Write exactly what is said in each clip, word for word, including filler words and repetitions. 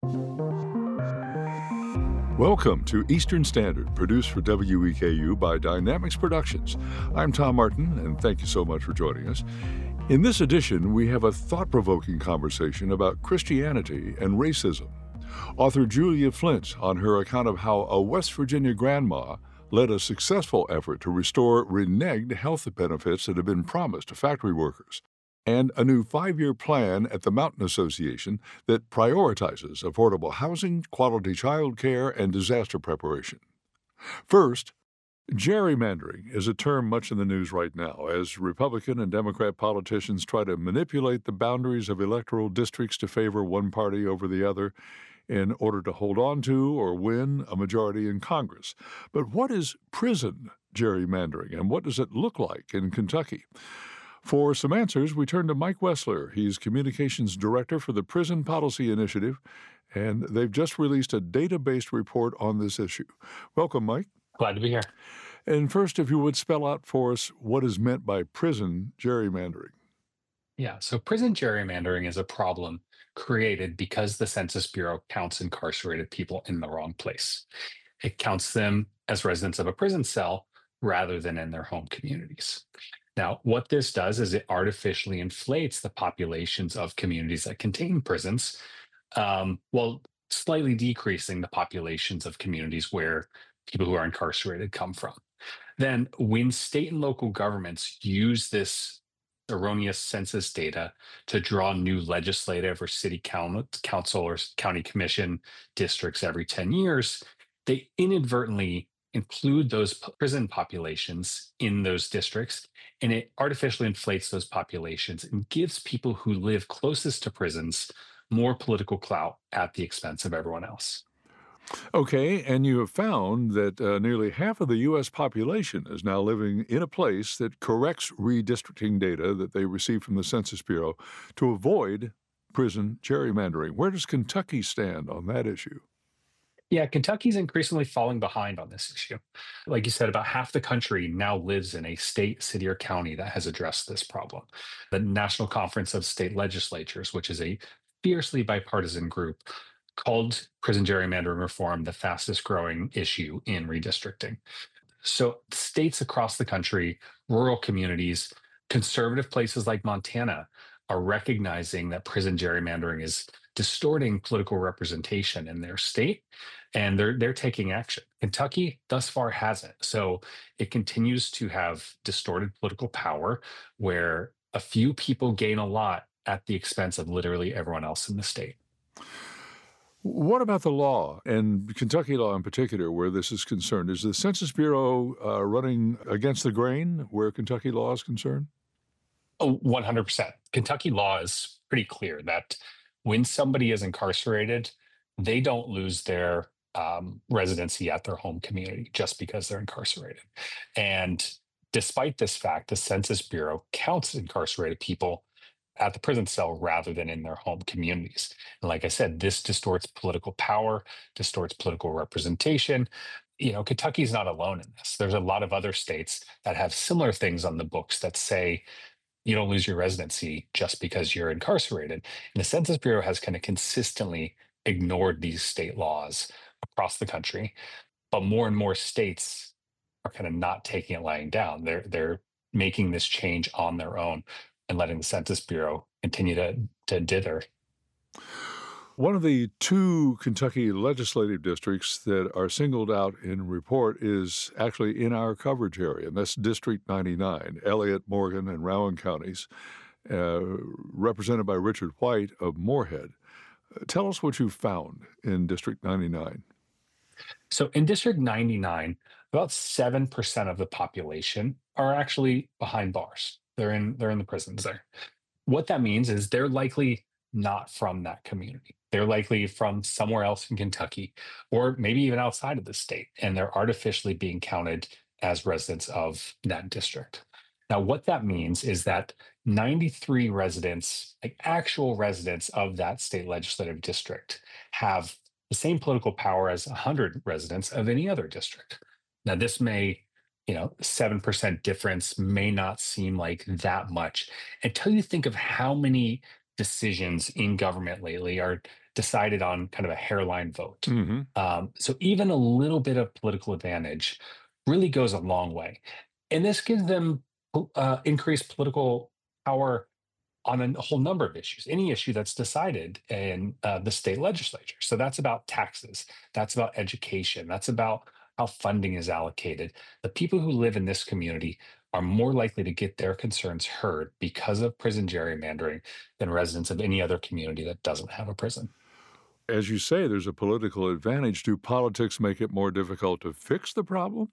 Welcome to Eastern Standard, produced for W E K U by Dynamics Productions. I'm Tom Martin, and thank you so much for joining us. In this edition, we have a thought-provoking conversation about Christianity and racism. Author Julia Flint on her account of how a West Virginia grandma led a successful effort to restore reneged health benefits that have been promised to factory workers, and a new five-year plan at the Mountain Association that prioritizes affordable housing, quality child care, and disaster preparation. First, gerrymandering is a term much in the news right now as Republican and Democrat politicians try to manipulate the boundaries of electoral districts to favor one party over the other in order to hold on to or win a majority in Congress. But what is prison gerrymandering, and what does it look like in Kentucky? For some answers, we turn to Mike Wessler. He's Communications Director for the Prison Policy Initiative, and they've just released a data-based report on this issue. Welcome, Mike. Glad to be here. And first, if you would spell out for us what is meant by prison gerrymandering. Yeah, so prison gerrymandering is a problem created because the Census Bureau counts incarcerated people in the wrong place. It counts them as residents of a prison cell rather than in their home communities. Now, what this does is it artificially inflates the populations of communities that contain prisons, um, while slightly decreasing the populations of communities where people who are incarcerated come from. Then, when state and local governments use this erroneous census data to draw new legislative or city coun- council or county commission districts every ten years, they inadvertently include those p- prison populations in those districts, and it artificially inflates those populations and gives people who live closest to prisons more political clout at the expense of everyone else. Okay, and you have found that uh, nearly half of the U S population is now living in a place that corrects redistricting data that they receive from the Census Bureau to avoid prison gerrymandering. Where does Kentucky stand on that issue? Yeah, Kentucky's increasingly falling behind on this issue. Like you said, about half the country now lives in a state, city, or county that has addressed this problem. The National Conference of State Legislatures, which is a fiercely bipartisan group, called prison gerrymandering reform the fastest growing issue in redistricting. So, states across the country, rural communities, conservative places like Montana are recognizing that prison gerrymandering is distorting political representation in their state, and they're they're taking action. Kentucky thus far hasn't. So it continues to have distorted political power where a few people gain a lot at the expense of literally everyone else in the state. What about the law, and Kentucky law in particular, where this is concerned? Is the Census Bureau uh, running against the grain where Kentucky law is concerned? Oh, one hundred percent. Kentucky law is pretty clear that when somebody is incarcerated, they don't lose their um, residency at their home community just because they're incarcerated. And despite this fact, the Census Bureau counts incarcerated people at the prison cell rather than in their home communities. And like I said, this distorts political power, distorts political representation. You know, Kentucky's not alone in this. There's a lot of other states that have similar things on the books that say you don't lose your residency just because you're incarcerated. And the Census Bureau has kind of consistently ignored these state laws across the country, but more and more states are kind of not taking it lying down. They're they're making this change on their own and letting the Census Bureau continue to to dither. One of the two Kentucky legislative districts that are singled out in the report is actually in our coverage area, and that's District ninety-nine, Elliott, Morgan, and Rowan counties, uh, represented by Richard White of Moorhead. Uh, Tell us what you found in District ninety-nine. So in District ninety-nine, about seven percent of the population are actually behind bars. They're in they're in the prisons there. What that means is they're likely not from that community. They're likely from somewhere else in Kentucky or maybe even outside of the state, and they're artificially being counted as residents of that district. Now, what that means is that ninety-three residents, like actual residents of that state legislative district, have the same political power as one hundred residents of any other district. Now, this may, you know, seven percent difference may not seem like that much until you think of how many decisions in government lately are decided on kind of a hairline vote. Hmm. Um, so even a little bit of political advantage really goes a long way. And this gives them uh, increased political power on a whole number of issues, any issue that's decided in uh, the state legislature. So that's about taxes, that's about education, that's about how funding is allocated. The people who live in this community are more likely to get their concerns heard because of prison gerrymandering than residents of any other community that doesn't have a prison. As you say, there's a political advantage. Do politics make it more difficult to fix the problem?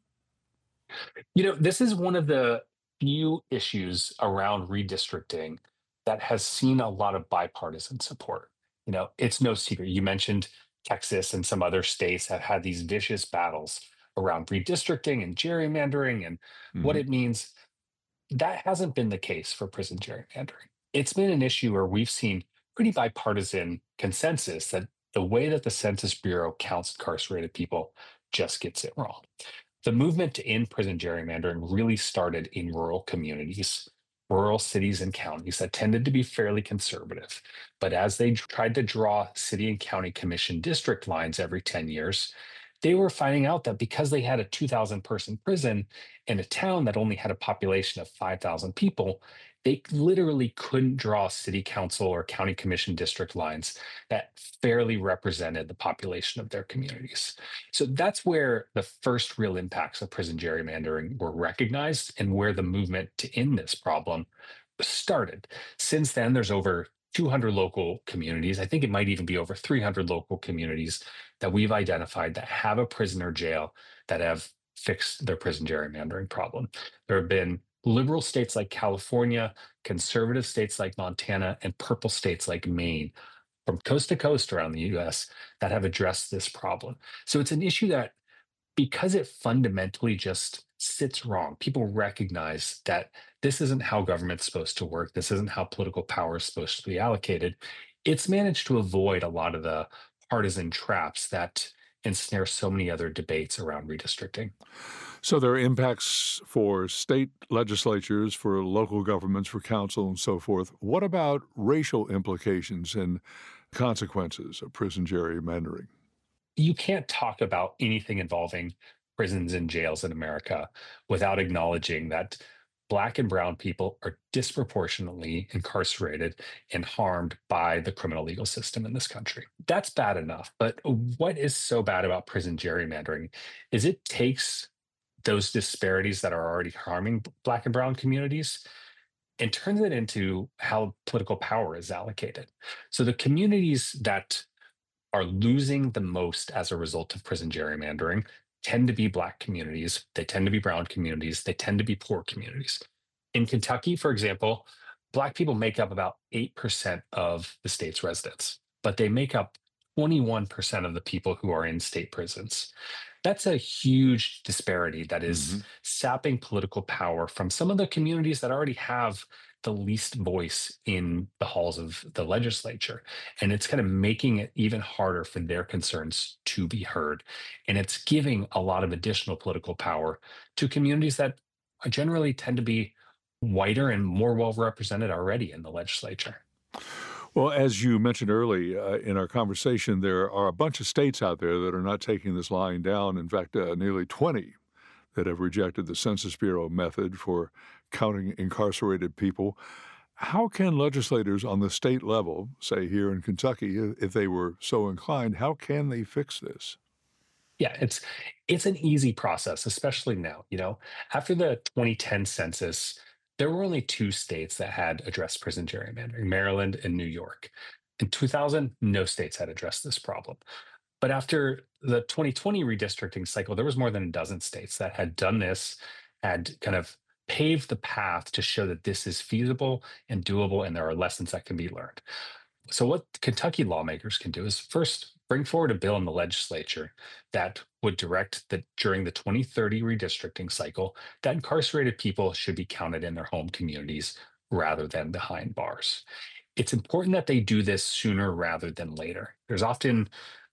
You know, this is one of the few issues around redistricting that has seen a lot of bipartisan support. You know, it's no secret. You mentioned Texas and some other states have had these vicious battles around redistricting and gerrymandering and what Hmm. it means. That hasn't been the case for prison gerrymandering. It's been an issue where we've seen pretty bipartisan consensus that the way that the Census Bureau counts incarcerated people just gets it wrong. The movement to end prison gerrymandering really started in rural communities, rural cities and counties that tended to be fairly conservative. But as they tried to draw city and county commission district lines every ten years, they were finding out that because they had a two thousand person prison in a town that only had a population of five thousand people, they literally couldn't draw city council or county commission district lines that fairly represented the population of their communities. So that's where the first real impacts of prison gerrymandering were recognized and where the movement to end this problem started. Since then, there's over two hundred local communities. I think it might even be over three hundred local communities that we've identified that have a prison or jail that have fixed their prison gerrymandering problem. There have been liberal states like California, conservative states like Montana, and purple states like Maine from coast to coast around the U S that have addressed this problem. So it's an issue that, because it fundamentally just sits wrong, people recognize that this isn't how government's supposed to work. This isn't how political power is supposed to be allocated. It's managed to avoid a lot of the partisan traps that ensnare so many other debates around redistricting. So there are impacts for state legislatures, for local governments, for council, and so forth. What about racial implications and consequences of prison gerrymandering? You can't talk about anything involving prisons and jails in America without acknowledging that Black and Brown people are disproportionately incarcerated and harmed by the criminal legal system in this country. That's bad enough. But what is so bad about prison gerrymandering is it takes those disparities that are already harming Black and Brown communities and turns it into how political power is allocated. So the communities that are losing the most as a result of prison gerrymandering tend to be Black communities, they tend to be Brown communities, they tend to be poor communities. In Kentucky, for example, Black people make up about eight percent of the state's residents, but they make up twenty-one percent of the people who are in state prisons. That's a huge disparity that is Hmm. sapping political power from some of the communities that already have the least voice in the halls of the legislature. And it's kind of making it even harder for their concerns to be heard. And it's giving a lot of additional political power to communities that generally tend to be whiter and more well represented already in the legislature. Well, as you mentioned early uh, in our conversation, there are a bunch of states out there that are not taking this lying down. In fact, uh, nearly twenty that have rejected the Census Bureau method for counting incarcerated people. How can legislators on the state level, say here in Kentucky, i- if they were so inclined, how can they fix this? Yeah, it's it's an easy process, especially now. You know, after the twenty ten census, there were only two states that had addressed prison gerrymandering, Maryland and New York. In two thousand, no states had addressed this problem. But after the twenty twenty redistricting cycle, there was more than a dozen states that had done this, had kind of paved the path to show that this is feasible and doable, and there are lessons that can be learned. So, what Kentucky lawmakers can do is first bring forward a bill in the legislature that would direct that during the twenty thirty redistricting cycle, that incarcerated people should be counted in their home communities rather than behind bars. It's important that they do this sooner rather than later. There's often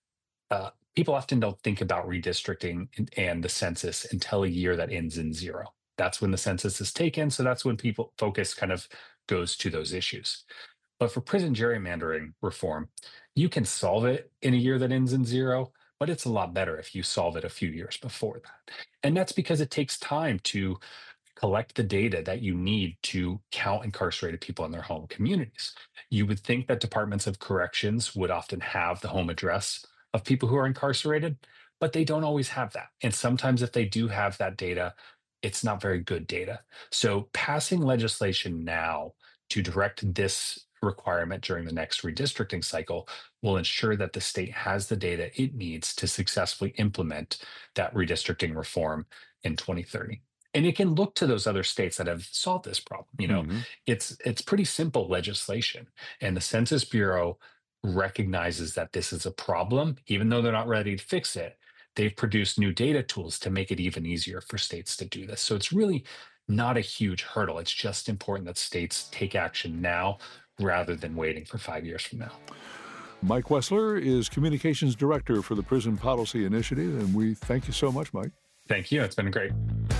uh, People often don't think about redistricting and, and the census until a year that ends in zero. That's when the census is taken. So that's when people focus kind of goes to those issues. But for prison gerrymandering reform, You can solve it in a year that ends in zero, but it's a lot better if you solve it a few years before that. And that's because it takes time to collect the data that you need to count incarcerated people in their home communities. You would think that departments of corrections would often have the home address of people who are incarcerated, but they don't always have that. And sometimes, if they do have that data, it's not very good data. So, passing legislation now to direct this requirement during the next redistricting cycle will ensure that the state has the data it needs to successfully implement that redistricting reform in twenty thirty. And it can look to those other states that have solved this problem. You know, Hmm. it's it's pretty simple legislation, and the Census Bureau recognizes that this is a problem, even though they're not ready to fix it. They've produced new data tools to make it even easier for states to do this. So it's really not a huge hurdle. It's just important that states take action now rather than waiting for five years from now. Mike Wessler is Communications Director for the Prison Policy Initiative, and we thank you so much, Mike. Thank you. It's been great.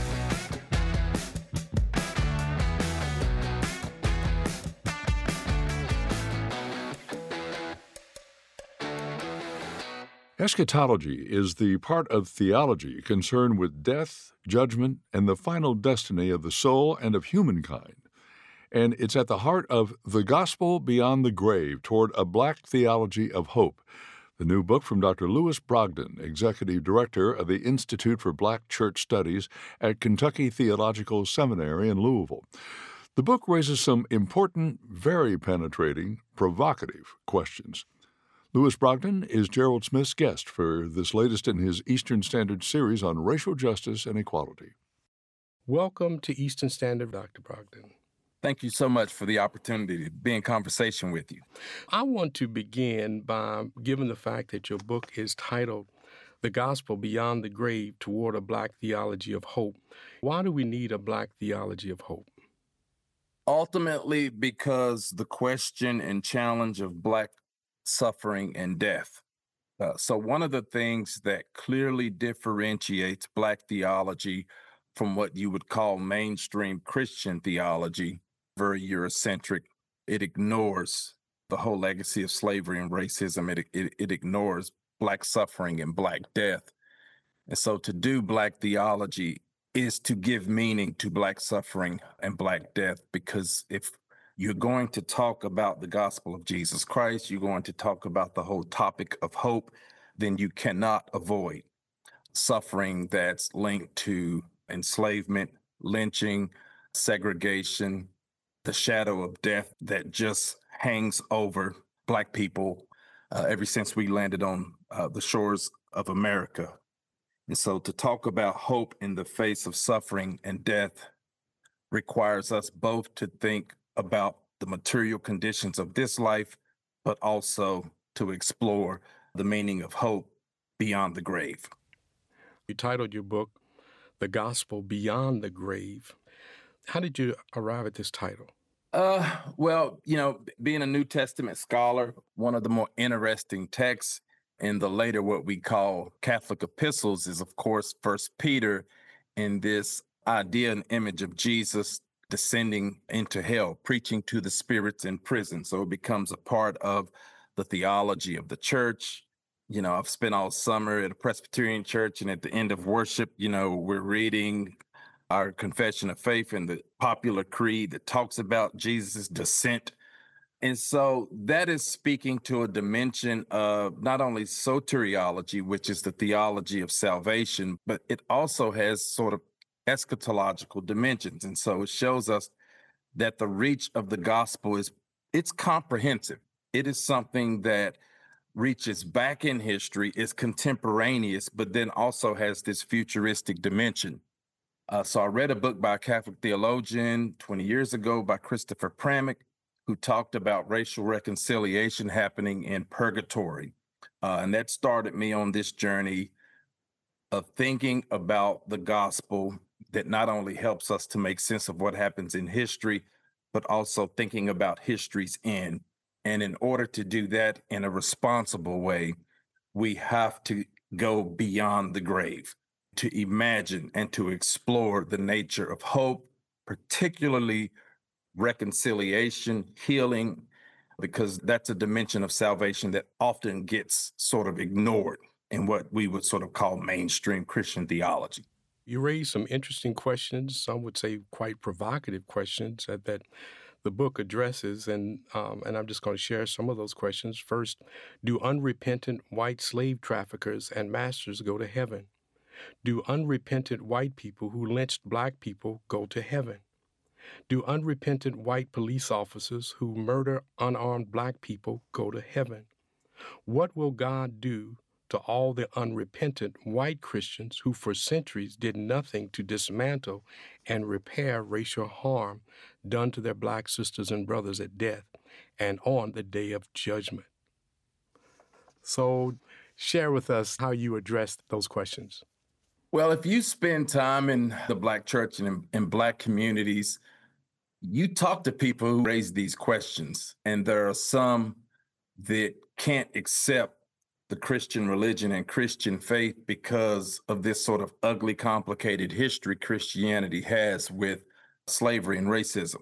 Eschatology is the part of theology concerned with death, judgment, and the final destiny of the soul and of humankind. And it's at the heart of The Gospel Beyond the Grave Toward a Black Theology of Hope, the new book from Doctor Lewis Brogdon, Executive Director of the Institute for Black Church Studies at Kentucky Theological Seminary in Louisville. The book raises some important, very penetrating, provocative questions. Lewis Brogdon is Gerald Smith's guest for this latest in his Eastern Standard series on racial justice and equality. Welcome to Eastern Standard, Doctor Brogdon. Thank you so much for the opportunity to be in conversation with you. I want to begin by giving the fact that your book is titled The Gospel Beyond the Grave Toward a Black Theology of Hope. Why do we need a Black theology of hope? Ultimately, because the question and challenge of Black suffering and death. Uh, so one of the things that clearly differentiates Black theology from what you would call mainstream Christian theology, very Eurocentric, it ignores the whole legacy of slavery and racism. It, it, it ignores Black suffering and Black death. And so to do Black theology is to give meaning to Black suffering and Black death, because if you're going to talk about the gospel of Jesus Christ, you're going to talk about the whole topic of hope, then you cannot avoid suffering that's linked to enslavement, lynching, segregation, the shadow of death that just hangs over Black people uh, ever since we landed on uh, the shores of America. And so to talk about hope in the face of suffering and death requires us both to think about the material conditions of this life, but also to explore the meaning of hope beyond the grave. You titled your book, The Gospel Beyond the Grave. How did you arrive at this title? Uh, well, you know, being a New Testament scholar, one of the more interesting texts in the later what we call Catholic epistles is, of course, First Peter, in this idea and image of Jesus descending into hell, preaching to the spirits in prison. So it becomes a part of the theology of the church. You know, I've spent all summer at a Presbyterian church, and at the end of worship, you know, we're reading our confession of faith and the popular creed that talks about Jesus' descent. And so that is speaking to a dimension of not only soteriology, which is the theology of salvation, but it also has sort of eschatological dimensions. And so it shows us that the reach of the gospel is, it's comprehensive. It is something that reaches back in history, is contemporaneous, but then also has this futuristic dimension. Uh, so I read a book by a Catholic theologian twenty years ago by Christopher Pramick, who talked about racial reconciliation happening in purgatory. Uh, and that started me on this journey of thinking about the gospel that not only helps us to make sense of what happens in history, but also thinking about history's end. And in order to do that in a responsible way, we have to go beyond the grave, to imagine and to explore the nature of hope, particularly reconciliation, healing, because that's a dimension of salvation that often gets sort of ignored in what we would sort of call mainstream Christian theology. You raised some interesting questions, some would say quite provocative questions that, that the book addresses, and um, and I'm just going to share some of those questions. First, do unrepentant white slave traffickers and masters go to heaven? Do unrepentant white people who lynched black people go to heaven? Do unrepentant white police officers who murder unarmed black people go to heaven? What will God do to all the unrepentant white Christians who for centuries did nothing to dismantle and repair racial harm done to their black sisters and brothers at death and on the day of judgment? So share with us how you addressed those questions. Well, if you spend time in the Black church and in, in Black communities, you talk to people who raise these questions, and there are some that can't accept the Christian religion and Christian faith because of this sort of ugly, complicated history Christianity has with slavery and racism.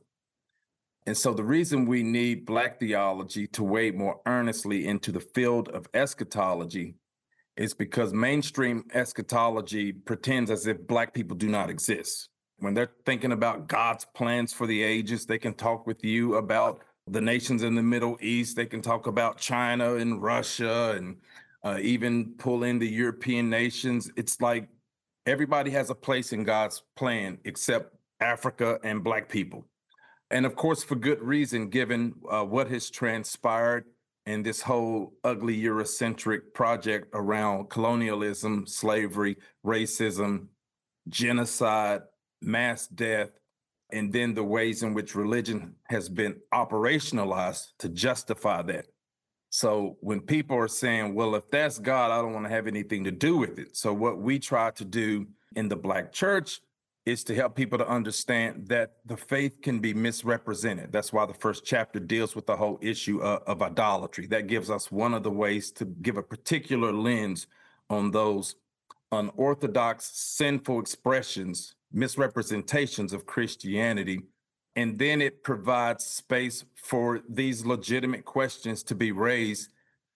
And so the reason we need Black theology to wade more earnestly into the field of eschatology is because mainstream eschatology pretends as if Black people do not exist. When they're thinking about God's plans for the ages, they can talk with you about the nations in the Middle East. They can talk about China and Russia and uh, even pull in the European nations. It's like everybody has a place in God's plan except Africa and Black people. And of course, for good reason, given uh, what has transpired in this whole ugly Eurocentric project around colonialism, slavery, racism, genocide, mass death, and then the ways in which religion has been operationalized to justify that. So when people are saying, well, if that's God, I don't want to have anything to do with it. So what we try to do in the Black church is to help people to understand that the faith can be misrepresented. That's why the first chapter deals with the whole issue of, of idolatry. That gives us one of the ways to give a particular lens on those unorthodox, sinful expressions, misrepresentations of Christianity. And then it provides space for these legitimate questions to be raised.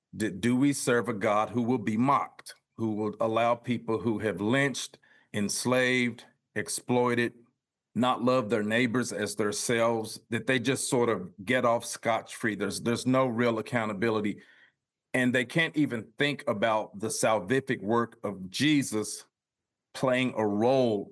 Do we serve a God who will be mocked, who will allow people who have lynched, enslaved, exploited, not love their neighbors as themselves, that they just sort of get off scotch-free? There's, there's no real accountability. And they can't even think about the salvific work of Jesus playing a role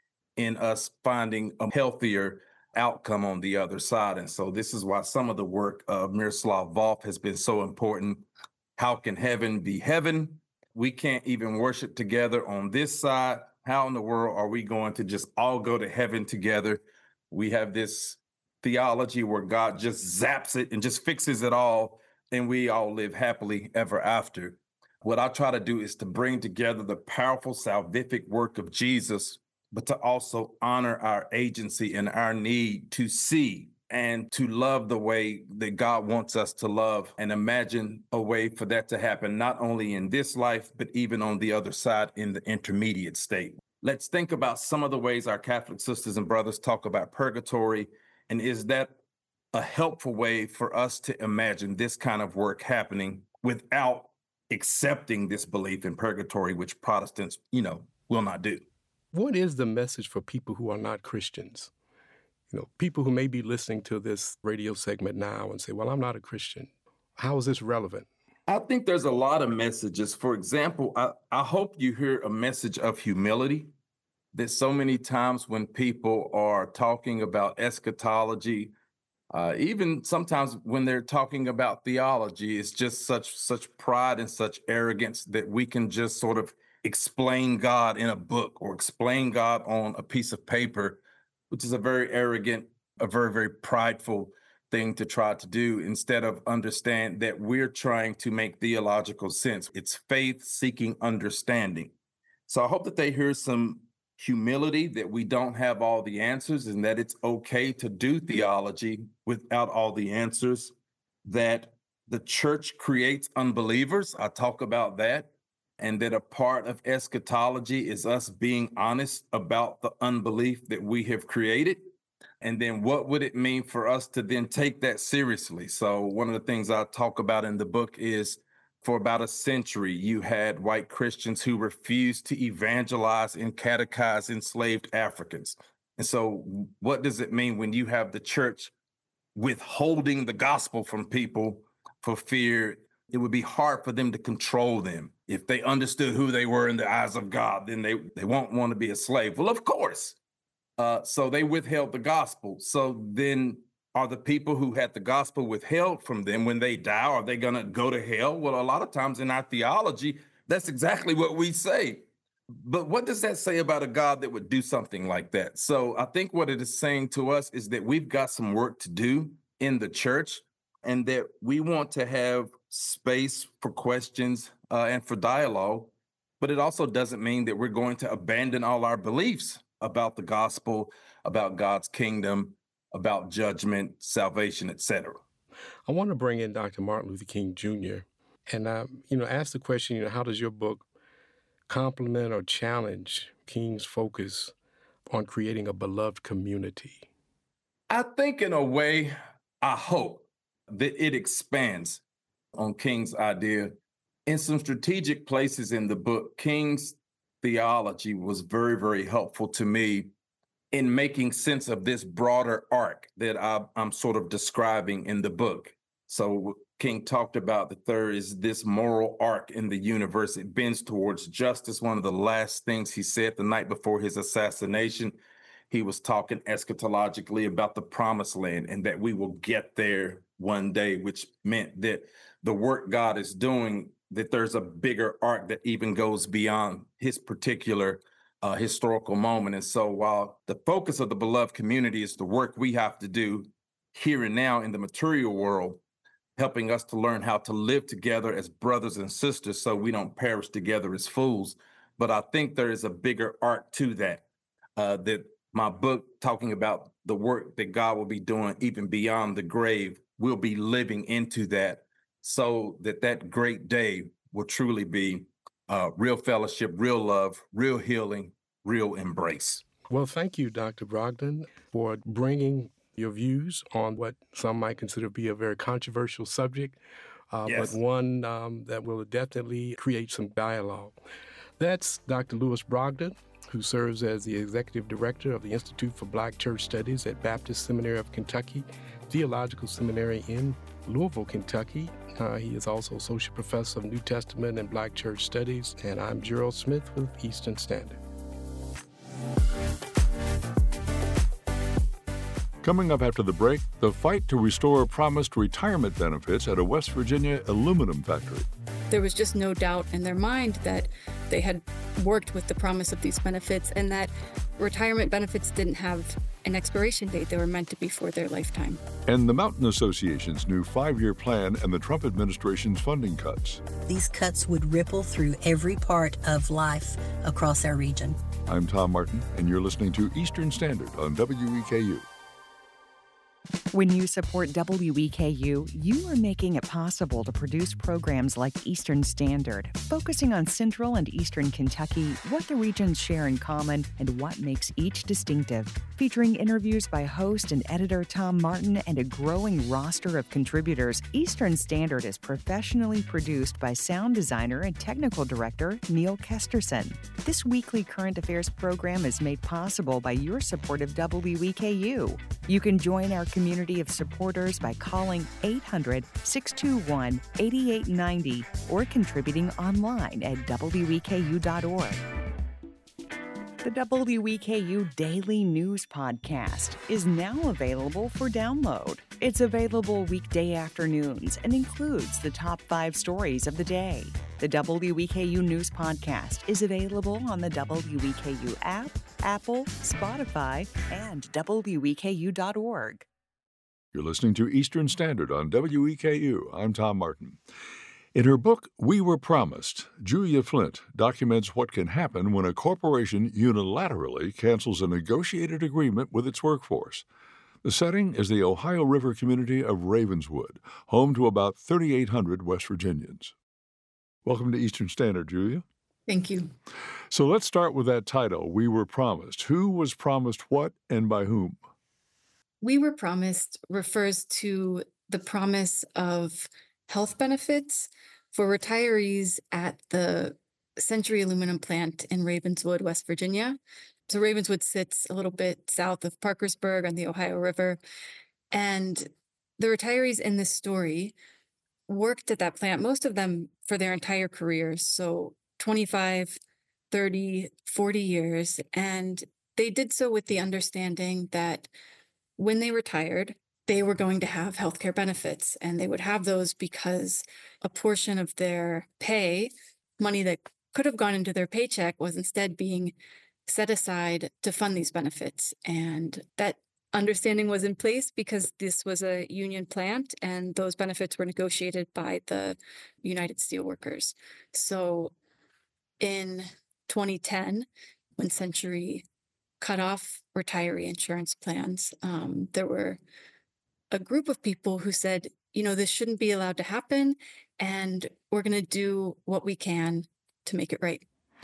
in us finding a healthier outcome on the other side. And so this is why some of the work of Miroslav Volf has been so important. How can heaven be heaven? We can't even worship together on this side. How in the world are we going to just all go to heaven together? We have this theology where God just zaps it and just fixes it all, and we all live happily ever after. What I try to do is to bring together the powerful salvific work of Jesus, but to also honor our agency and our need to see and to love the way that God wants us to love, and imagine a way for that to happen, not only in this life, but even on the other side in the intermediate state. Let's think about some of the ways our Catholic sisters and brothers talk about purgatory. And is that a helpful way for us to imagine this kind of work happening without accepting this belief in purgatory, which Protestants, you know, will not do? What is the message for people who are not Christians? You know, people who may be listening to this radio segment now and say, well, I'm not a Christian. How is this relevant? I think there's a lot of messages. For example, I, I hope you hear a message of humility, that so many times when people are talking about eschatology, uh, even sometimes when they're talking about theology, it's just such such pride and such arrogance that we can just sort of explain God in a book or explain God on a piece of paper, which is a very arrogant, a very, very prideful thing to try to do, instead of understand that we're trying to make theological sense. It's faith seeking understanding. So I hope that they hear some humility, that we don't have all the answers and that it's okay to do theology without all the answers, that the church creates unbelievers. I talk about that. And that a part of eschatology is us being honest about the unbelief that we have created. And then what would it mean for us to then take that seriously? So one of the things I talk about in the book is for about a century, you had white Christians who refused to evangelize and catechize enslaved Africans. And so what does it mean when you have the church withholding the gospel from people for fear it would be hard for them to control them? If they understood who they were in the eyes of God, then they, they won't want to be a slave. Well, of course. Uh, so they withheld the gospel. So then are the people who had the gospel withheld from them, when they die, are they going to go to hell? Well, a lot of times in our theology, that's exactly what we say. But what does that say about a God that would do something like that? So I think what it is saying to us is that we've got some work to do in the church, and that we want to have space for questions uh, and for dialogue. But it also doesn't mean that we're going to abandon all our beliefs about the gospel, about God's kingdom, about judgment, salvation, et cetera. I want to bring in Doctor Martin Luther King Junior and, uh, you know, ask the question, you know, how does your book complement or challenge King's focus on creating a beloved community? I think in a way, I hope that it expands on King's idea. In some strategic places in the book, King's theology was very, very helpful to me in making sense of this broader arc that I, I'm sort of describing in the book. So King talked about that there is this moral arc in the universe. It bends towards justice. One of the last things he said the night before his assassination, he was talking eschatologically about the promised land and that we will get there one day, which meant that the work God is doing, that there's a bigger arc that even goes beyond his particular uh, historical moment. And so while the focus of the beloved community is the work we have to do here and now in the material world, helping us to learn how to live together as brothers and sisters so we don't perish together as fools. But I think there is a bigger arc to that, uh, that my book talking about the work that God will be doing even beyond the grave, we'll be living into that, so that that great day will truly be uh, real fellowship, real love, real healing, real embrace. Well, thank you, Doctor Brogdon, for bringing your views on what some might consider to be a very controversial subject, uh, Yes. but one um, that will definitely create some dialogue. That's Doctor Louis Brogdon, who serves as the Executive Director of the Institute for Black Church Studies at Baptist Seminary of Kentucky, Theological Seminary in Louisville, Kentucky. Uh, he is also Associate Professor of New Testament and Black Church Studies, and I'm Gerald Smith with Eastern Standard. Coming up after the break, the fight to restore promised retirement benefits at a West Virginia aluminum factory. There was just no doubt in their mind that they had worked with the promise of these benefits and that retirement benefits didn't have an expiration date. They were meant to be for their lifetime. And the Mountain Association's new five-year plan and the Trump administration's funding cuts. These cuts would ripple through every part of life across our region. I'm Tom Martin, and you're listening to Eastern Standard on W E K U. When you support W E K U, you are making it possible to produce programs like Eastern Standard, focusing on Central and Eastern Kentucky, what the regions share in common, and what makes each distinctive. Featuring interviews by host and editor Tom Martin and a growing roster of contributors, Eastern Standard is professionally produced by sound designer and technical director Neil Kesterson. This weekly current affairs program is made possible by your support of W E K U. You can join our community of supporters by calling eight hundred, six two one, eight eight nine zero or contributing online at W E K U dot org. The W E K U Daily News Podcast is now available for download. It's available weekday afternoons and includes the top five stories of the day. The W E K U News Podcast is available on the W E K U app, Apple, Spotify, and W E K U dot org. You're listening to Eastern Standard on W E K U. I'm Tom Martin. In her book, We Were Promised, Julia Flint documents what can happen when a corporation unilaterally cancels a negotiated agreement with its workforce. The setting is the Ohio River community of Ravenswood, home to about thirty-eight hundred West Virginians. Welcome to Eastern Standard, Julia. Thank you. So let's start with that title, We Were Promised. Who was promised what and by whom? We were promised refers to the promise of health benefits for retirees at the Century Aluminum plant in Ravenswood, West Virginia. So Ravenswood sits a little bit south of Parkersburg on the Ohio River. And the retirees in this story worked at that plant, most of them for their entire careers. So twenty-five, thirty, forty years. And they did so with the understanding that when they retired, they were going to have healthcare benefits, and they would have those because a portion of their pay, money that could have gone into their paycheck, was instead being set aside to fund these benefits. And that understanding was in place because this was a union plant and those benefits were negotiated by the United Steelworkers. So in twenty ten, when Century cut off retiree insurance plans, um, there were a group of people who said, you know, this shouldn't be allowed to happen, and we're going to do what we can to make it right.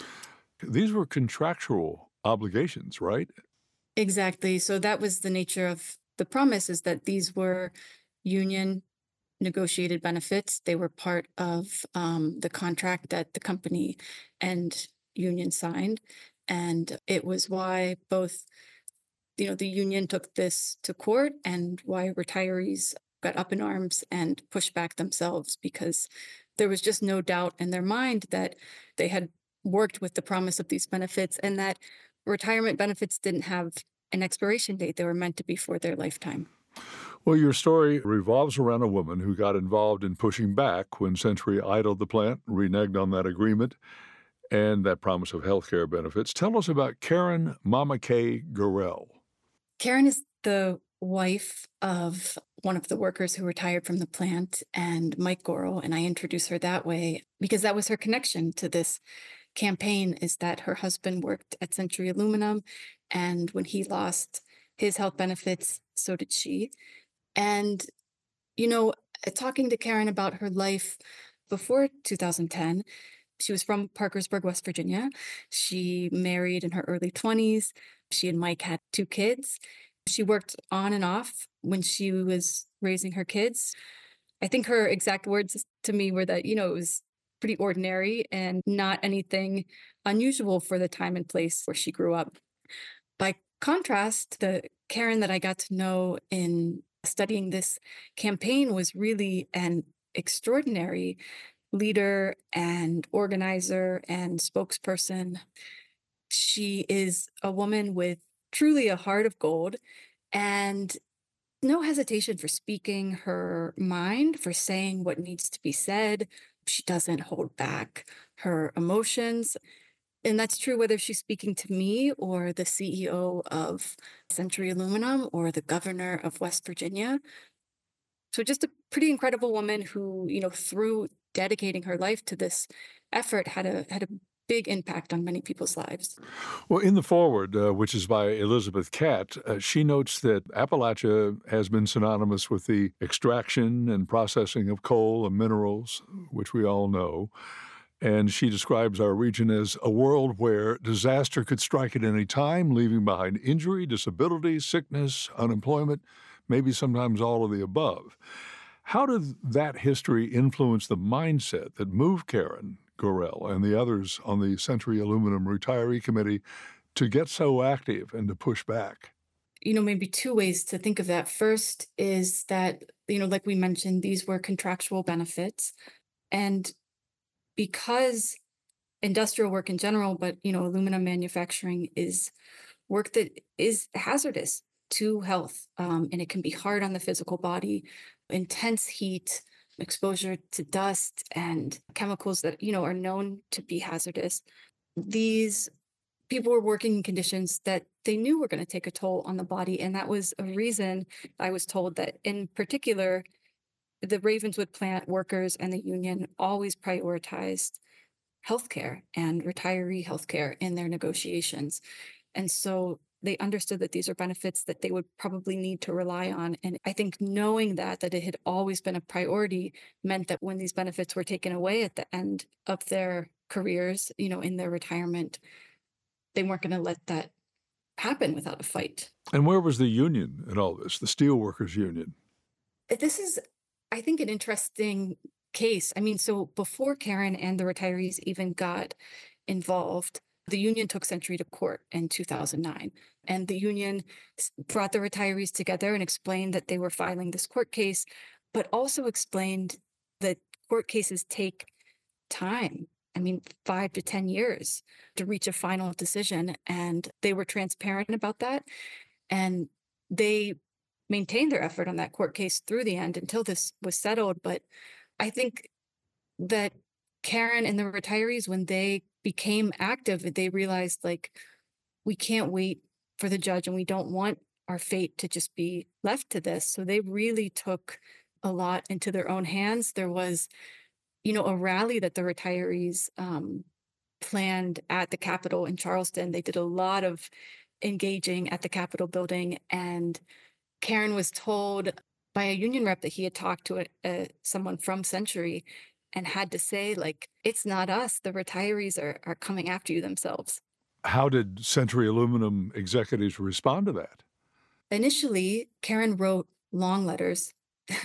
These were contractual obligations, right? Exactly. So that was the nature of the promise, is that these were union negotiated benefits. They were part of um, the contract that the company and union signed. And it was why both, you know, the union took this to court and why retirees got up in arms and pushed back themselves, because there was just no doubt in their mind that they had worked with the promise of these benefits and that retirement benefits didn't have an expiration date. They were meant to be for their lifetime. Well, your story revolves around a woman who got involved in pushing back when Century idled the plant, reneged on that agreement and that promise of health care benefits. Tell us about Karen Mama Kay Gorell. Karen is the wife of one of the workers who retired from the plant, and Mike Gorell, and I introduce her that way because that was her connection to this campaign, is that her husband worked at Century Aluminum, and when he lost his health benefits, so did she. And, you know, talking to Karen about her life before two thousand ten, she was from Parkersburg, West Virginia. She married in her early twenties. She and Mike had two kids. She worked on and off when she was raising her kids. I think her exact words to me were that, you know, it was pretty ordinary and not anything unusual for the time and place where she grew up. By contrast, the Karen that I got to know in studying this campaign was really an extraordinary leader and organizer and spokesperson. She is a woman with truly a heart of gold and no hesitation for speaking her mind, for saying what needs to be said. She doesn't hold back her emotions. And that's true whether she's speaking to me or the C E O of Century Aluminum or the governor of West Virginia. So just a pretty incredible woman who, you know, through dedicating her life to this effort had a had a big impact on many people's lives. Well, in the foreword, uh, which is by Elizabeth Catt, uh, she notes that Appalachia has been synonymous with the extraction and processing of coal and minerals, which we all know. And she describes our region as a world where disaster could strike at any time, leaving behind injury, disability, sickness, unemployment, maybe sometimes all of the above. How did that history influence the mindset that moved Karen Gorell and the others on the Century Aluminum Retiree Committee to get so active and to push back? You know, maybe two ways to think of that. First is that, you know, like we mentioned, these were contractual benefits. And because industrial work in general, but, you know, aluminum manufacturing is work that is hazardous to health. Um, and it can be hard on the physical body, intense heat, exposure to dust and chemicals that, you know, are known to be hazardous. These people were working in conditions that they knew were going to take a toll on the body. And that was a reason I was told that in particular, the Ravenswood plant workers and the union always prioritized healthcare and retiree healthcare in their negotiations. And so they understood that these are benefits that they would probably need to rely on. And I think knowing that, that it had always been a priority meant that when these benefits were taken away at the end of their careers, you know, in their retirement, they weren't going to let that happen without a fight. And where was the union in all this, the Steelworkers Union? This is, I think, an interesting case. I mean, so before Karen and the retirees even got involved, the union took Century to court in two thousand nine. And the union brought the retirees together and explained that they were filing this court case, but also explained that court cases take time. I mean, five to ten years to reach a final decision. And they were transparent about that. And they maintained their effort on that court case through the end until this was settled. But I think that Karen and the retirees, when they became active, they realized, like, we can't wait for the judge and we don't want our fate to just be left to this. So they really took a lot into their own hands. There was, you know, a rally that the retirees um, planned at the Capitol in Charleston. They did a lot of engaging at the Capitol building, and Karen was told by a union rep that he had talked to a, a, someone from Century and had to say, like, it's not us. The retirees are, are coming after you themselves. How did Century Aluminum executives respond to that? Initially, Karen wrote long letters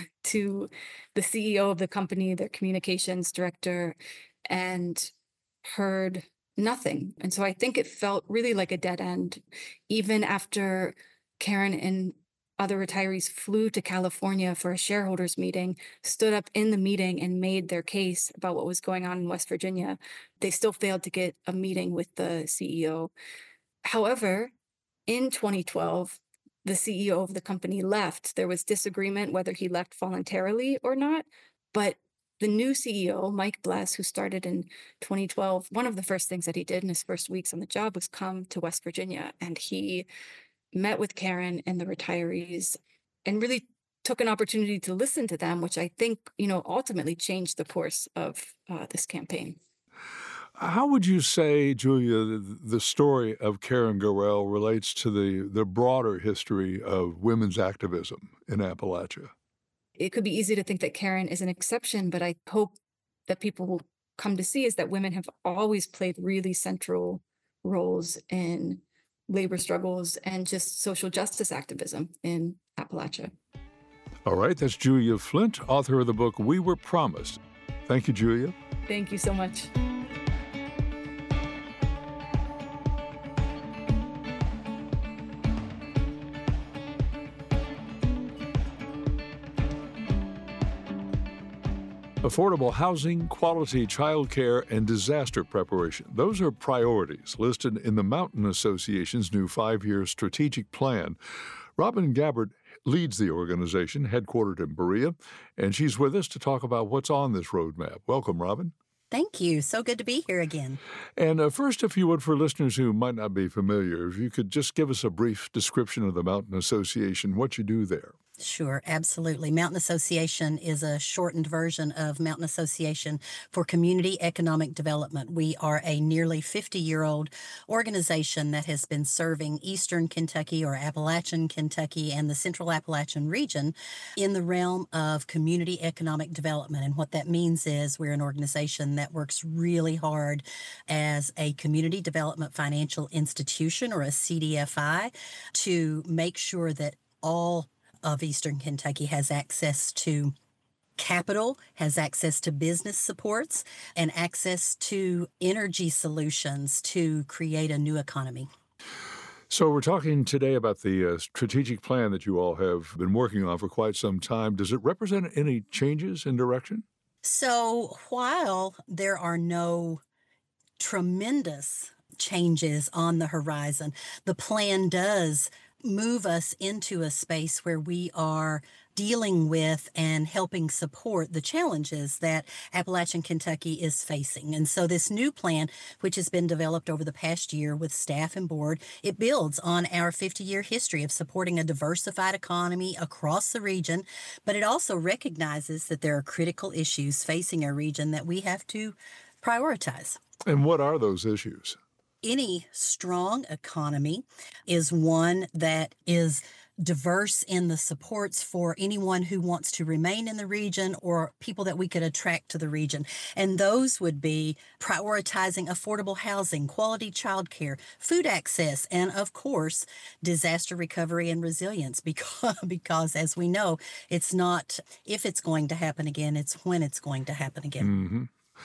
to the C E O of the company, their communications director, and heard nothing. And so I think it felt really like a dead end. Even after Karen and other retirees flew to California for a shareholders meeting, stood up in the meeting and made their case about what was going on in West Virginia, they still failed to get a meeting with the C E O. However, in twenty twelve, the C E O of the company left. There was disagreement whether he left voluntarily or not, but the new C E O, Mike Bless, who started in twenty twelve, one of the first things that he did in his first weeks on the job was come to West Virginia, and he met with Karen and the retirees and really took an opportunity to listen to them, which I think, you know, ultimately changed the course of uh, this campaign. How would you say, Julia, the story of Karen Gorell relates to the, the broader history of women's activism in Appalachia? It could be easy to think that Karen is an exception, but I hope that people will come to see is that women have always played really central roles in labor struggles and just social justice activism in Appalachia. All right, that's Julia Flint, author of the book We Were Promised. Thank you, Julia. Thank you so much. Affordable housing, quality childcare, and disaster preparation. Those are priorities listed in the Mountain Association's new five-year strategic plan. Robin Gabbard leads the organization, headquartered in Berea, and she's with us to talk about what's on this roadmap. Welcome, Robin. Thank you. So good to be here again. And uh, first, if you would, for listeners who might not be familiar, if you could just give us a brief description of the Mountain Association, what you do there. Sure, absolutely. Mountain Association is a shortened version of Mountain Association for Community Economic Development. We are a nearly fifty-year-old organization that has been serving Eastern Kentucky or Appalachian Kentucky and the Central Appalachian region in the realm of community economic development. And what that means is we're an organization that works really hard as a community development financial institution, or a C D F I, to make sure that all of Eastern Kentucky has access to capital, has access to business supports, and access to energy solutions to create a new economy. So we're talking today about the uh, strategic plan that you all have been working on for quite some time. Does it represent any changes in direction? So while there are no tremendous changes on the horizon, the plan does move us into a space where we are dealing with and helping support the challenges that Appalachian Kentucky is facing. And so this new plan, which has been developed over the past year with staff and board, it builds on our fifty-year history of supporting a diversified economy across the region, but it also recognizes that there are critical issues facing our region that we have to prioritize. And what are those issues? Any strong economy is one that is diverse in the supports for anyone who wants to remain in the region or people that we could attract to the region. And those would be prioritizing affordable housing, quality childcare, food access, and of course, disaster recovery and resilience, because, because as we know, it's not if it's going to happen again, it's when it's going to happen again. Mm-hmm.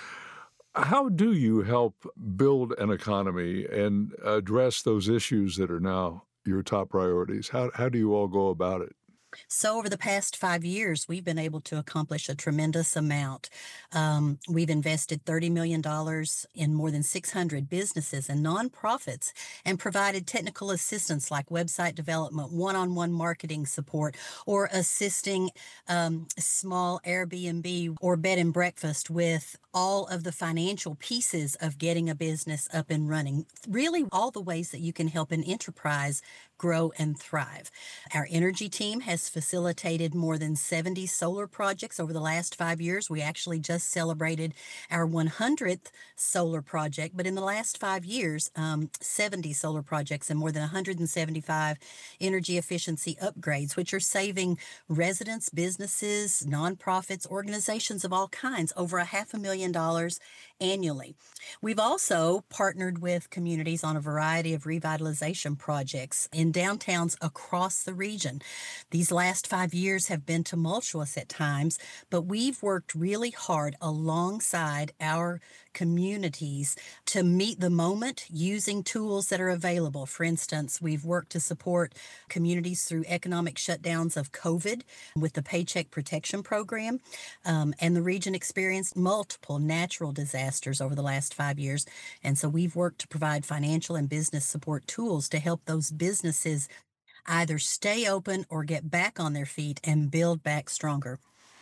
How do you help build an economy and address those issues that are now your top priorities? How, how do you all go about it? So over the past five years, we've been able to accomplish a tremendous amount. Um, we've invested thirty million dollars in more than six hundred businesses and nonprofits and provided technical assistance like website development, one-on-one marketing support, or assisting um, small Airbnb or bed and breakfast with all of the financial pieces of getting a business up and running. Really, all the ways that you can help an enterprise grow and thrive. Our energy team has facilitated more than seventy solar projects over the last five years. We actually just celebrated our one hundredth solar project, but in the last five years, um, seventy solar projects and more than one hundred seventy-five energy efficiency upgrades, which are saving residents, businesses, nonprofits, organizations of all kinds over a half a million dollars annually. We've also partnered with communities on a variety of revitalization projects in downtowns across the region. These last five years have been tumultuous at times, but we've worked really hard alongside our communities to meet the moment using tools that are available. For instance, we've worked to support communities through economic shutdowns of COVID with the Paycheck Protection Program, um, and the region experienced multiple natural disasters over the last five years. And so we've worked to provide financial and business support tools to help those businesses either stay open or get back on their feet and build back stronger.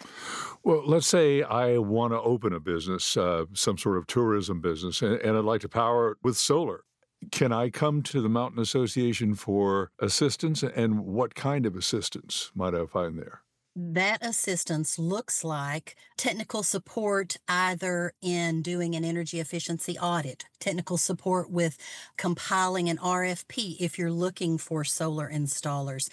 Well, let's say I want to open a business, uh, some sort of tourism business, and, and I'd like to power it with solar. Can I come to the Mountain Association for assistance, and what kind of assistance might I find there? That assistance looks like technical support either in doing an energy efficiency audit, technical support with compiling an R F P if you're looking for solar installers,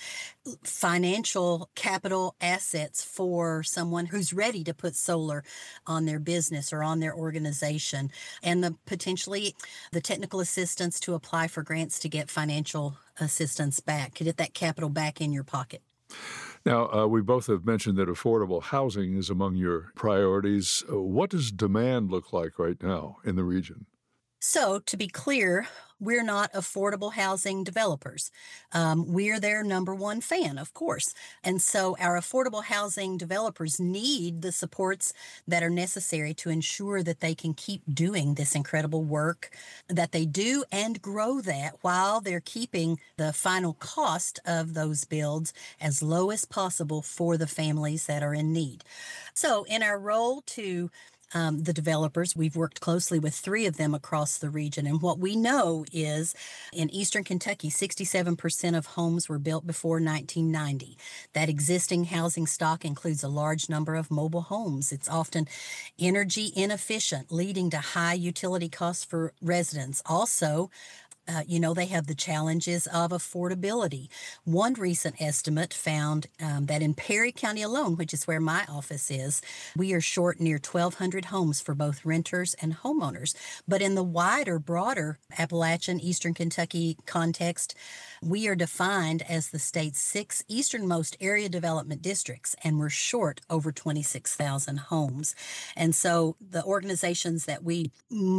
financial capital assets for someone who's ready to put solar on their business or on their organization, and the potentially the technical assistance to apply for grants to get financial assistance back, to get that capital back in your pocket. Now, uh, we both have mentioned that affordable housing is among your priorities. Uh, what does demand look like right now in the region? So, to be clear, we're not affordable housing developers. Um, we're their number one fan, of course. And so our affordable housing developers need the supports that are necessary to ensure that they can keep doing this incredible work that they do and grow that while they're keeping the final cost of those builds as low as possible for the families that are in need. So in our role to Um, the developers, we've worked closely with three of them across the region. And what we know is in Eastern Kentucky, sixty-seven percent of homes were built before nineteen ninety. That existing housing stock includes a large number of mobile homes. It's often energy inefficient, leading to high utility costs for residents. Also, Uh, you know, they have the challenges of affordability. One recent estimate found um, that in Perry County alone, which is where my office is, we are short near twelve hundred homes for both renters and homeowners. But in the wider, broader Appalachian, Eastern Kentucky context, we are defined as the state's six easternmost area development districts, and we're short over twenty-six thousand homes. And so the organizations that we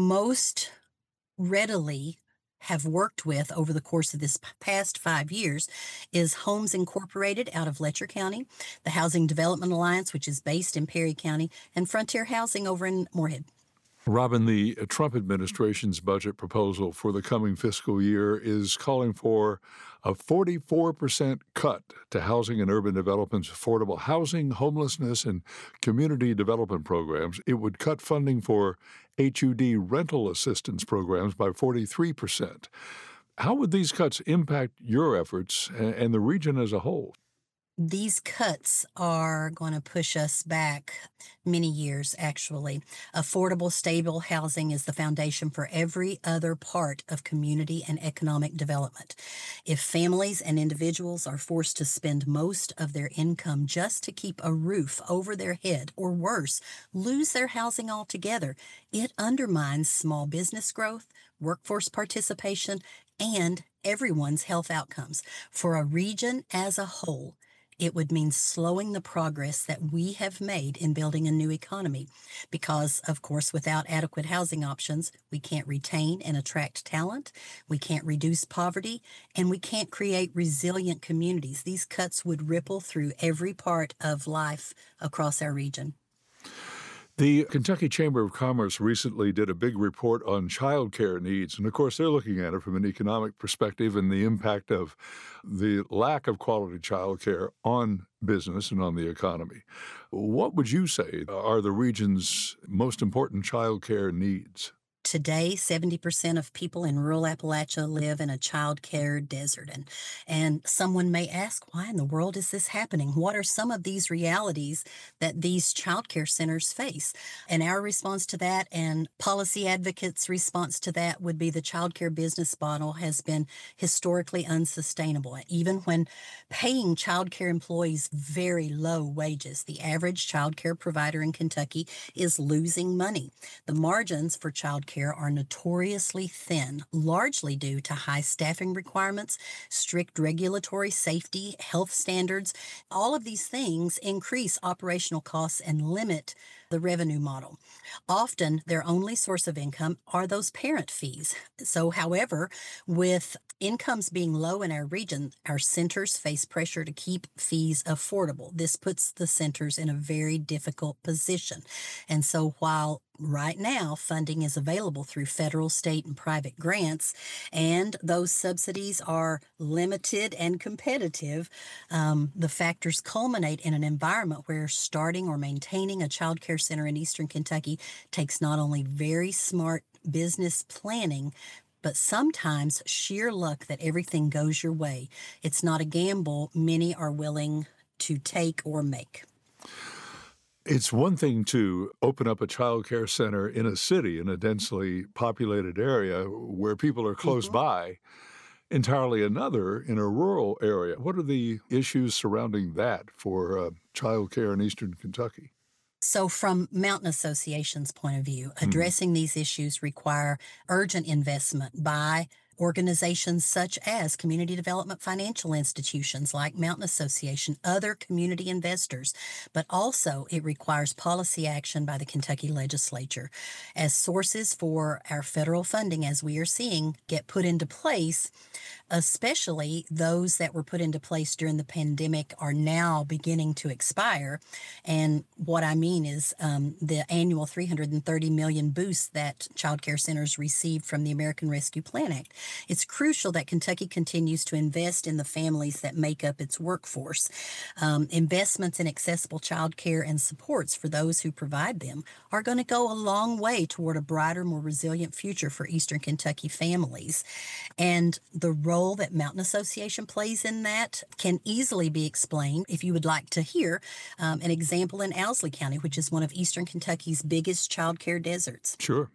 most readily have worked with over the course of this past five years is Homes Incorporated out of Letcher County, the Housing Development Alliance, which is based in Perry County, and Frontier Housing over in Moorhead. Robin, the Trump administration's budget proposal for the coming fiscal year is calling for a forty-four percent cut to housing and urban development's affordable housing, homelessness, and community development programs. It would cut funding for H U D rental assistance programs by forty-three percent. How would these cuts impact your efforts and the region as a whole? These cuts are going to push us back many years, actually. Affordable, stable housing is the foundation for every other part of community and economic development. If families and individuals are forced to spend most of their income just to keep a roof over their head, or worse, lose their housing altogether, it undermines small business growth, workforce participation, and everyone's health outcomes. For a region as a whole, it would mean slowing the progress that we have made in building a new economy because, of course, without adequate housing options, we can't retain and attract talent, we can't reduce poverty, and we can't create resilient communities. These cuts would ripple through every part of life across our region. The Kentucky Chamber of Commerce recently did a big report on child care needs. And of course, they're looking at it from an economic perspective and the impact of the lack of quality child care on business and on the economy. What would you say are the region's most important child care needs? Today, seventy percent of people in rural Appalachia live in a child care desert. And, and someone may ask, why in the world is this happening? What are some of these realities that these child care centers face? And our response to that and policy advocates' response to that would be the child care business model has been historically unsustainable. Even when paying child care employees very low wages, the average child care provider in Kentucky is losing money. The margins for child care are notoriously thin, largely due to high staffing requirements, strict regulatory safety, health standards. All of these things increase operational costs and limit the revenue model. Often, their only source of income are those parent fees. So, however, with incomes being low in our region, our centers face pressure to keep fees affordable. This puts the centers in a very difficult position. And so, while right now, funding is available through federal, state, and private grants, and those subsidies are limited and competitive. Um, the factors culminate in an environment where starting or maintaining a child care center in Eastern Kentucky takes not only very smart business planning, but sometimes sheer luck that everything goes your way. It's not a gamble many are willing to take or make. It's one thing to open up a child care center in a city, in a densely populated area where people are close mm-hmm. by, entirely another in a rural area. What are the issues surrounding that for uh, child care in Eastern Kentucky? So from Mountain Association's point of view, addressing mm-hmm. these issues require urgent investment by organizations such as community development financial institutions like Mountain Association, other community investors, but also it requires policy action by the Kentucky legislature. As sources for our federal funding, as we are seeing, get put into place, especially those that were put into place during the pandemic are now beginning to expire. And what I mean is um, the annual three hundred thirty million dollars boost that child care centers received from the American Rescue Plan Act. It's crucial that Kentucky continues to invest in the families that make up its workforce. Um, investments in accessible child care and supports for those who provide them are going to go a long way toward a brighter, more resilient future for Eastern Kentucky families. And the role that Mountain Association plays in that can easily be explained if you would like to hear um, an example in Owsley County, which is one of Eastern Kentucky's biggest child care deserts. Sure.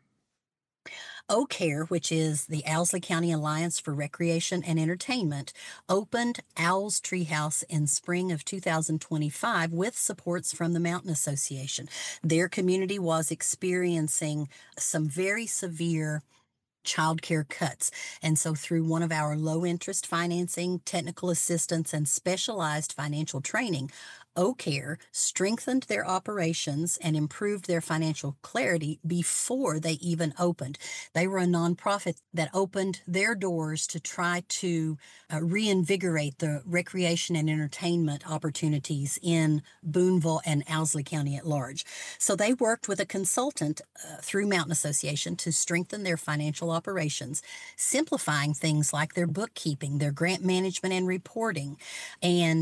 OCare, which is the Owsley County Alliance for Recreation and Entertainment, opened Owl's Treehouse in spring of two thousand twenty-five with supports from the Mountain Association. Their community was experiencing some very severe child care cuts. And so through one of our low interest financing, technical assistance, and specialized financial training, OCare strengthened their operations and improved their financial clarity before they even opened. They were a nonprofit that opened their doors to try to uh, reinvigorate the recreation and entertainment opportunities in Booneville and Owsley County at large. So they worked with a consultant uh, through Mountain Association to strengthen their financial operations, simplifying things like their bookkeeping, their grant management and reporting, and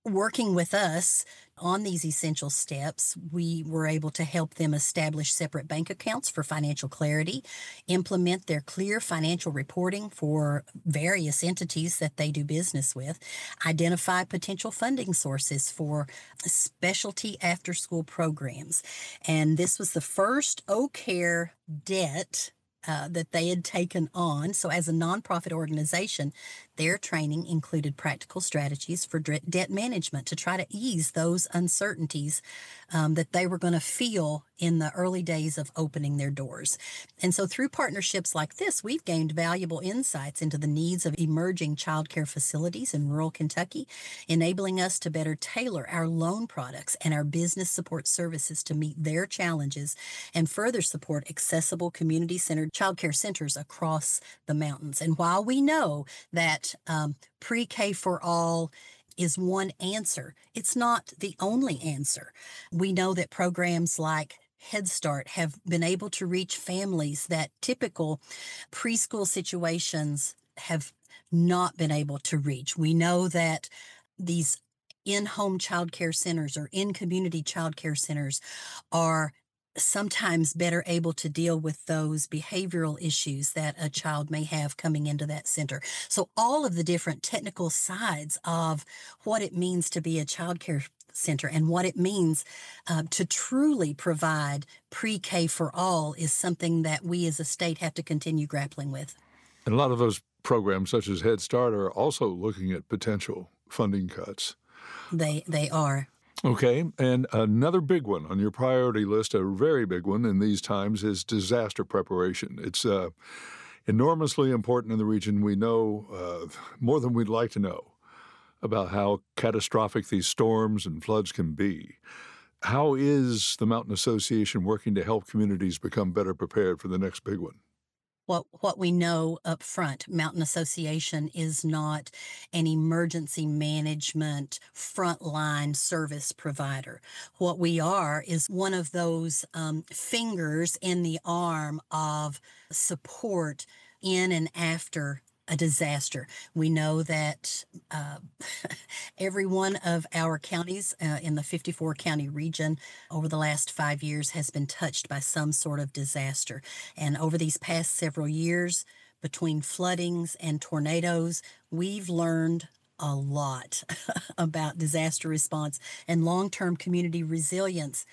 Working with us on these essential steps, we were able to help them establish separate bank accounts for financial clarity, implement their clear financial reporting for various entities that they do business with, identify potential funding sources for specialty after-school programs. And this was the first O-Care debt Uh, that they had taken on. So, as a nonprofit organization, their training included practical strategies for debt management to try to ease those uncertainties um, that they were going to feel in the early days of opening their doors. And so, through partnerships like this, we've gained valuable insights into the needs of emerging childcare facilities in rural Kentucky, enabling us to better tailor our loan products and our business support services to meet their challenges and further support accessible community-centered childcare centers across the mountains. And while we know that um, pre-K for all is one answer, it's not the only answer. We know that programs like Head Start have been able to reach families that typical preschool situations have not been able to reach. We know that these in-home child care centers or in-community child care centers are sometimes better able to deal with those behavioral issues that a child may have coming into that center. So all of the different technical sides of what it means to be a child care center and what it means uh, to truly provide pre-K for all is something that we as a state have to continue grappling with. And a lot of those programs, such as Head Start, are also looking at potential funding cuts. They they are. Okay, and another big one on your priority list, a very big one in these times, is disaster preparation. It's uh, enormously important in the region. We know uh, more than we'd like to know about how catastrophic these storms and floods can be. How is the Mountain Association working to help communities become better prepared for the next big one? What what we know up front, Mountain Association is not an emergency management frontline service provider. What we are is one of those um, fingers in the arm of support in and after a disaster. We know that uh, every one of our counties uh, in the fifty-four county region over the last five years has been touched by some sort of disaster. And over these past several years, between floodings and tornadoes, we've learned a lot about disaster response and long-term community resilience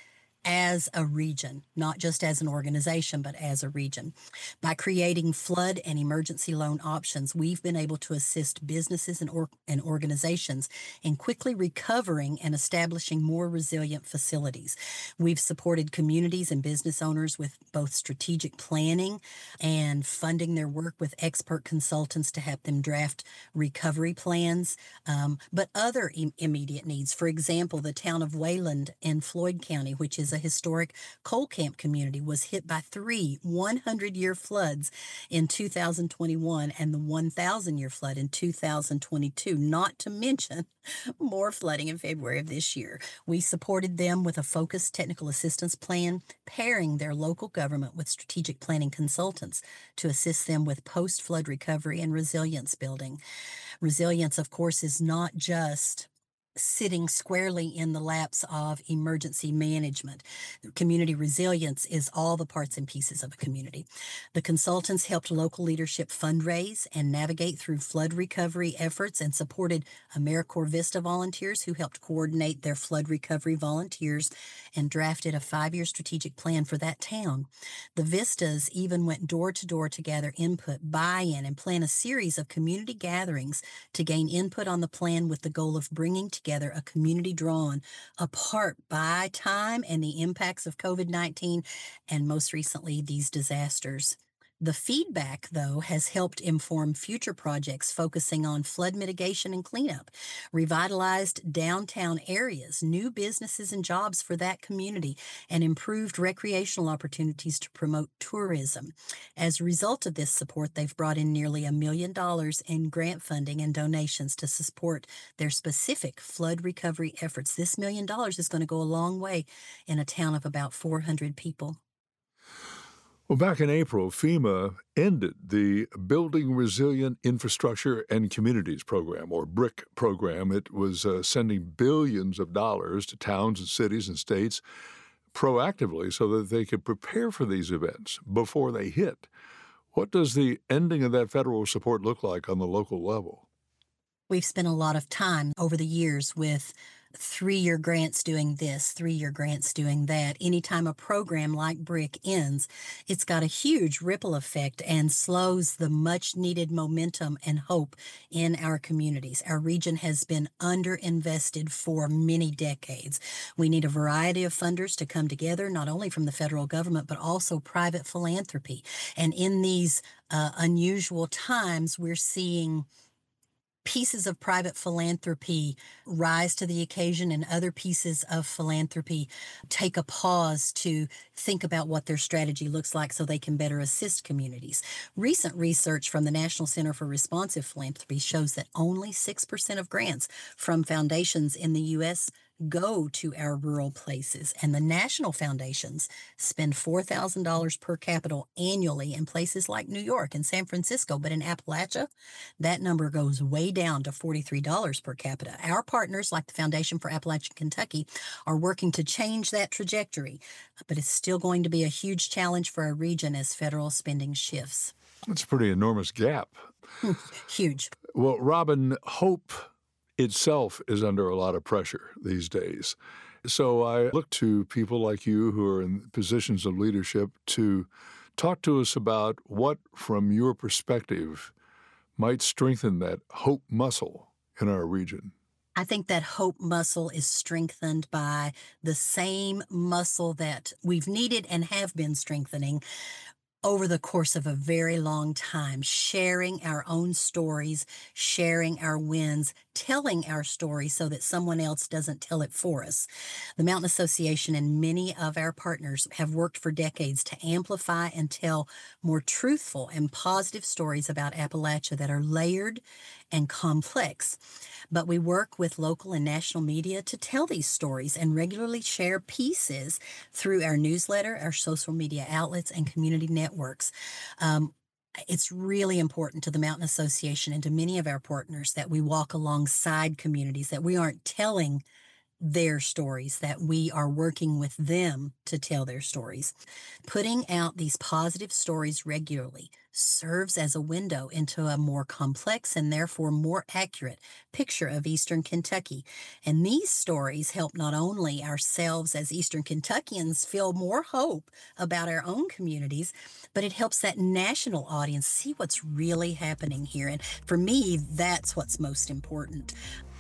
as a region, not just as an organization, but as a region. By creating flood and emergency loan options, we've been able to assist businesses and, or- and organizations in quickly recovering and establishing more resilient facilities. We've supported communities and business owners with both strategic planning and funding their work with expert consultants to help them draft recovery plans, um, but other im- immediate needs. For example, the town of Wayland in Floyd County, which is a historic coal camp community, was hit by three hundred-year floods in two thousand twenty-one and the one thousand-year flood in two thousand twenty-two, not to mention more flooding in February of this year. We supported them with a focused technical assistance plan, pairing their local government with strategic planning consultants to assist them with post-flood recovery and resilience building. Resilience, of course, is not just sitting squarely in the laps of emergency management. Community resilience is all the parts and pieces of a community. The consultants helped local leadership fundraise and navigate through flood recovery efforts and supported AmeriCorps Vista volunteers who helped coordinate their flood recovery volunteers and drafted a five-year strategic plan for that town. The Vistas even went door to door to gather input, buy-in, and plan a series of community gatherings to gain input on the plan with the goal of bringing together a community drawn apart by time and the impacts of COVID nineteen and most recently these disasters. The feedback, though, has helped inform future projects focusing on flood mitigation and cleanup, revitalized downtown areas, new businesses and jobs for that community, and improved recreational opportunities to promote tourism. As a result of this support, they've brought in nearly a million dollars in grant funding and donations to support their specific flood recovery efforts. This million dollars is going to go a long way in a town of about four hundred people. Well, back in April, FEMA ended the Building Resilient Infrastructure and Communities program, or BRIC program. It was uh, sending billions of dollars to towns and cities and states proactively so that they could prepare for these events before they hit. What does the ending of that federal support look like on the local level? We've spent a lot of time over the years with three-year grants doing this, three-year grants doing that. Anytime a program like BRIC ends, it's got a huge ripple effect and slows the much-needed momentum and hope in our communities. Our region has been underinvested for many decades. We need a variety of funders to come together, not only from the federal government, but also private philanthropy. And in these uh, unusual times, we're seeing pieces of private philanthropy rise to the occasion and other pieces of philanthropy take a pause to think about what their strategy looks like so they can better assist communities. Recent research from the National Center for Responsive Philanthropy shows that only six percent of grants from foundations in the U S go to our rural places, and the national foundations spend four thousand dollars per capita annually in places like New York and San Francisco, but in Appalachia, that number goes way down to forty-three dollars per capita. Our partners, like the Foundation for Appalachian Kentucky, are working to change that trajectory, but it's still going to be a huge challenge for our region as federal spending shifts. It's a pretty enormous gap. Huge. Well, Robin, hope itself is under a lot of pressure these days. So I look to people like you who are in positions of leadership to talk to us about what, from your perspective, might strengthen that hope muscle in our region. I think that hope muscle is strengthened by the same muscle that we've needed and have been strengthening over the course of a very long time, sharing our own stories, sharing our wins, telling our story so that someone else doesn't tell it for us. The Mountain Association and many of our partners have worked for decades to amplify and tell more truthful and positive stories about Appalachia that are layered and complex. But we work with local and national media to tell these stories and regularly share pieces through our newsletter, our social media outlets, and community networks. Um, it's really important to the Mountain Association and to many of our partners that we walk alongside communities, that we aren't telling their stories, that we are working with them to tell their stories. Putting out these positive stories regularly serves as a window into a more complex and therefore more accurate picture of Eastern Kentucky. And these stories help not only ourselves as Eastern Kentuckians feel more hope about our own communities, but it helps that national audience see what's really happening here. And for me, that's what's most important.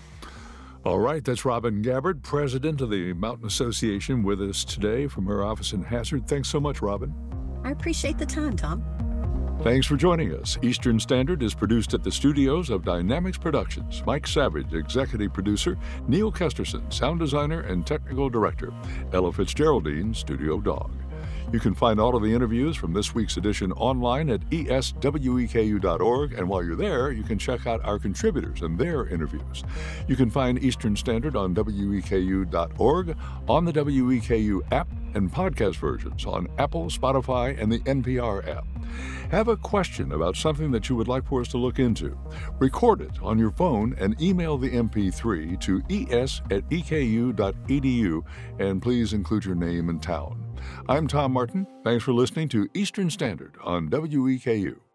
All right, that's Robin Gabbard, president of the Mountain Association, with us today from her office in Hazard. Thanks so much, Robin. I appreciate the time, Tom. Thanks for joining us. Eastern Standard is produced at the studios of Dynamics Productions. Mike Savage, executive producer, Neil Kesterson, sound designer and technical director, Ella Fitzgeraldine, studio dog. You can find all of the interviews from this week's edition online at E S W E K U dot org, and while you're there, you can check out our contributors and their interviews. You can find Eastern Standard on W E K U dot org, on the W E K U app, and podcast versions on Apple, Spotify, and the N P R app. Have a question about something that you would like for us to look into? Record it on your phone and email the M P three to es at e k u dot e d u, and please include your name and town. I'm Tom Martin. Thanks for listening to Eastern Standard on W E K U.